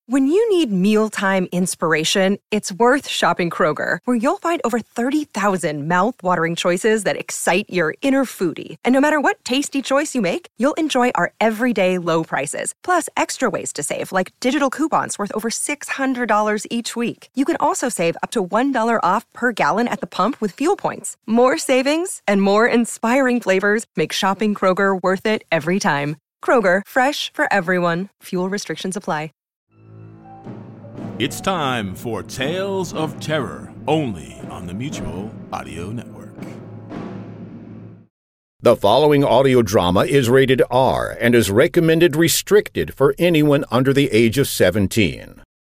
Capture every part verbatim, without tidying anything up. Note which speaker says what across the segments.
Speaker 1: When you need mealtime inspiration, it's worth shopping Kroger, where you'll find over thirty thousand mouth-watering choices that excite your inner foodie. And no matter what tasty choice you make, you'll enjoy our everyday low prices, plus extra ways to save, like digital coupons worth over six hundred dollars each week. You can also save up to one dollar off per gallon at the pump with fuel points. More savings and more inspiring flavors make shopping Kroger worth it every time. Kroger, fresh for everyone. Fuel restrictions apply.
Speaker 2: It's time for Tales of Terror, only on the Mutual Audio Network.
Speaker 3: The following audio drama is rated R and is recommended restricted for anyone under the age of seventeen.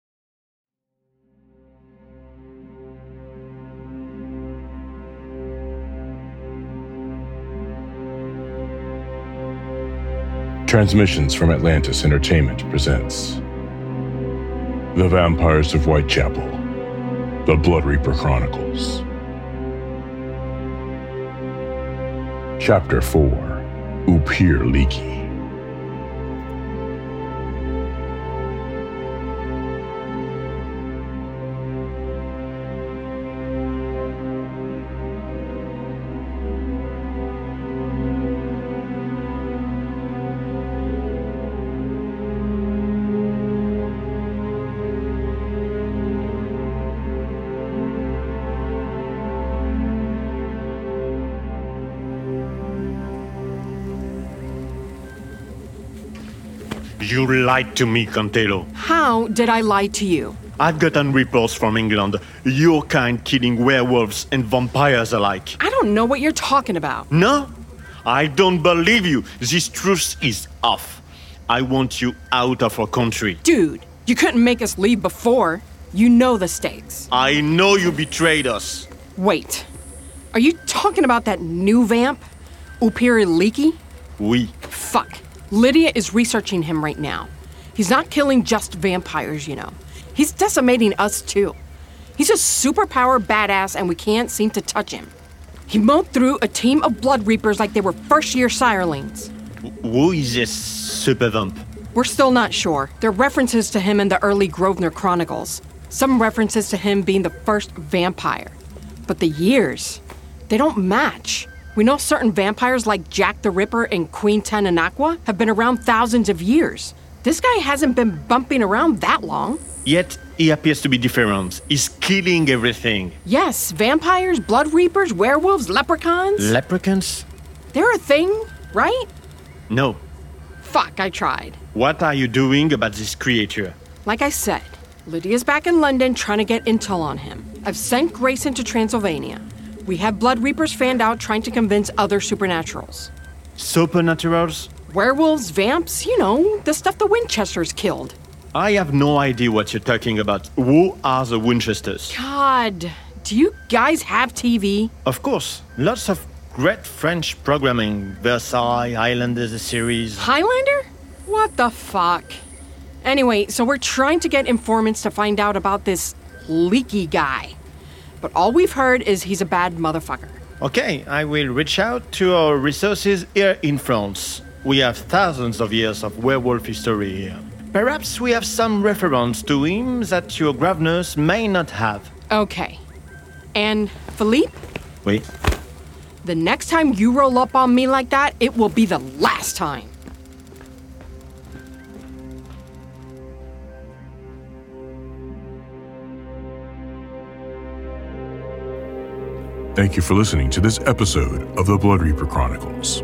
Speaker 4: Transmissions from Atlantis Entertainment presents The Vampires of Whitechapel, The Blood Reaper Chronicles. Chapter four, Upir Leaky.
Speaker 5: You lied to me, Cantelo.
Speaker 6: How did I lie to you?
Speaker 5: I've gotten reports from England. Your kind killing werewolves and vampires alike.
Speaker 6: I don't know what you're talking about.
Speaker 5: No? I don't believe you. This truth is off. I want you out of our country.
Speaker 6: Dude, you couldn't make us leave before. You know the stakes.
Speaker 5: I know you betrayed us.
Speaker 6: Wait. Are you talking about that new vamp? Upir Leaky?
Speaker 5: Oui.
Speaker 6: Fuck. Lydia is researching him right now. He's not killing just vampires, you know. He's decimating us, too. He's a superpower badass, and we can't seem to touch him. He mowed through a team of Blood Reapers like they were first-year sirelings.
Speaker 5: Who is this super vamp?
Speaker 6: We're still not sure. There are references to him in the early Grosvenor Chronicles. Some references to him being the first vampire. But the years, they don't match. We know certain vampires like Jack the Ripper and Queen Tananakwa have been around thousands of years. This guy hasn't been bumping around that long.
Speaker 5: Yet, he appears to be different. He's killing everything.
Speaker 6: Yes, vampires, blood reapers, werewolves, leprechauns.
Speaker 5: Leprechauns?
Speaker 6: They're a thing, right?
Speaker 5: No.
Speaker 6: Fuck, I tried.
Speaker 5: What are you doing about this creature?
Speaker 6: Like I said, Lydia's back in London trying to get intel on him. I've sent Grayson to Transylvania. We have Blood Reapers fanned out trying to convince other supernaturals.
Speaker 5: Supernaturals?
Speaker 6: Werewolves, vamps, you know, the stuff the Winchesters killed.
Speaker 5: I have no idea what you're talking about. Who are the Winchesters?
Speaker 6: God, do you guys have T V?
Speaker 5: Of course. Lots of great French programming. Versailles, Highlander, the series.
Speaker 6: Highlander? What the fuck? Anyway, so we're trying to get informants to find out about this Leaky guy. But all we've heard is he's a bad motherfucker.
Speaker 5: Okay, I will reach out to our resources here in France. We have thousands of years of werewolf history here. Perhaps we have some reference to him that your Grosvenors may not have.
Speaker 6: Okay. And Philippe?
Speaker 5: Oui.
Speaker 6: The next time you roll up on me like that, it will be the last time.
Speaker 4: Thank you for listening to this episode of The Blood Reaper Chronicles.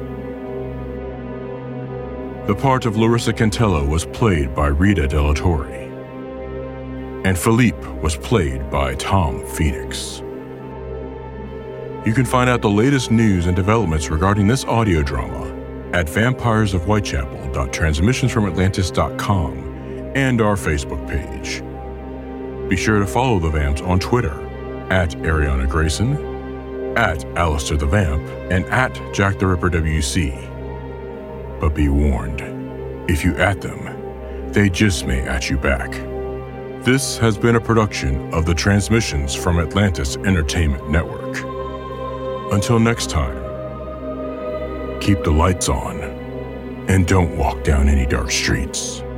Speaker 4: The part of Larissa Cantello was played by Rita Della Torre, and Philippe was played by Tom Phoenix. You can find out the latest news and developments regarding this audio drama at vampires of whitechapel dot transmissions from atlantis dot com and our Facebook page. Be sure to follow the Vamps on Twitter at Ariana Grayson, at Alistair the Vamp, and at Jack the Ripper W C. But be warned, if you at them, they just may at you back. This has been a production of the Transmissions from Atlantis Entertainment Network. Until next time, keep the lights on and don't walk down any dark streets.